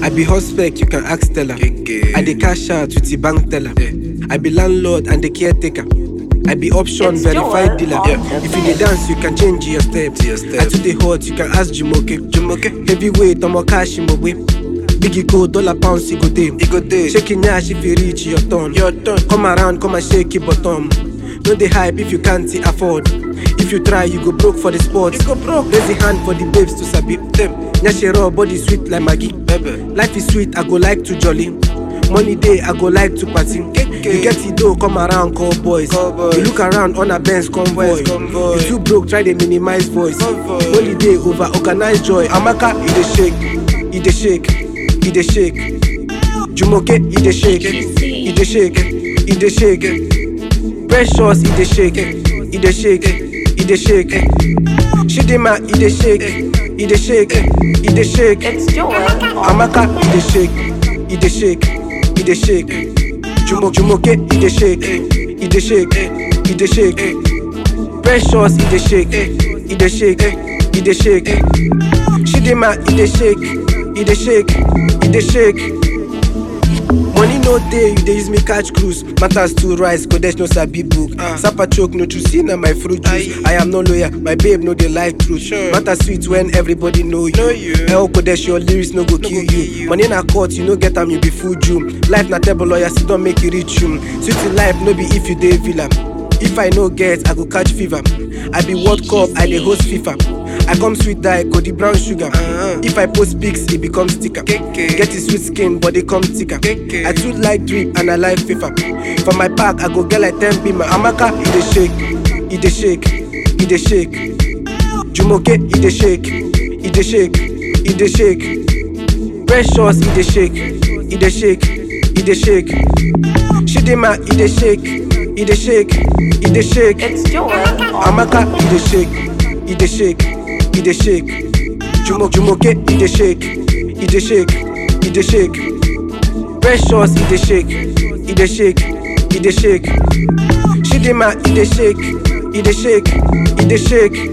be husband, you can ask Stella. I dey cash out with the bank teller. I be landlord and the caretaker. I be option verified dealer. If you dey dance, you can change your step. I too dey hot, you can ask Jumoke. Heavyweight, I'm a cash in my way. Biggie go dollar pounds, he go day. Shaking yash if you reach your turn. Come around, come and shake your bottom. No dey hype if you can't afford. If you try, you go broke for the sport. Raise the hand for the babes to sabi them. Nyashi raw, body sweet like Maggie. Life is sweet, I go like to jolly. Money day, I go like to party. You get it though, come around, call boys. You look around on a Benz convoy. You too broke, try to minimize voice. Holiday over organized joy. Amaka, he dey shake, he dey shake, he dey shake. Jumoke, he dey shake, he dey shake, he dey shake. Precious, he dey shake, he dey shake, he dey shake. Shidima, he dey shake, he dey shake, he dey shake. Amaka, he dey shake, he dey shake, he dey shake. Jumoke, he dey shake, he dey shake, he dey shake. Precious, he dey shake, he dey shake, he dey shake. Shidima, he dey shake, he dey shake, he dey shake. Money no day, you dey use me catch cruise. Matters to rise, Kodesh no sabi book. Sapa choke no to see na my fruit juice. I am no lawyer, my babe no dey like truth. Matter sweet when everybody know you. Hell Kodesh, your lyrics no go kill you. Money na court, you no get am, you be full June. Life na table lawyer, sit don't make you reach you. Sweet in life no be if you dey villa. If I no get, I go catch fever. I be World Cup, I dey host FIFA. I come sweet die, go the brown sugar. If I post pics, it becomes sticker. Get his sweet skin, body come thicker. I too like drip and I like FIFA. For my pack, I go get like 10 beamer. Amaka, he dey shake, he dey shake, he dey shake. Jumoke, he dey shake, he dey shake, he dey shake. Precious, he dey shake, he dey shake, he dey shake. Shidima, he dey shake, he dey shake, he dey shake. Amaka, he dey shake, he dey shake, he dey shake. Jumoke, he dey shake, he dey shake, he dey shake. Precious, he dey shake, he dey shake, he dey shake. Shidima, he dey shake, he dey shake, he dey shake.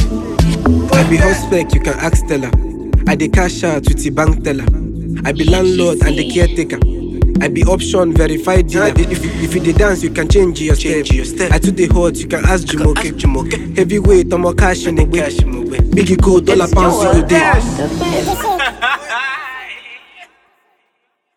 I be husband, you can ask Stella. I dey cash out with the bank teller. I be landlord and the caretaker. I be option verified dealer. If you dey dance, you can change your step. I too dey hot, you can ask Jumoke. Heavyweight, I'm a cash in the way. Biggie go dollar pounds, you go day.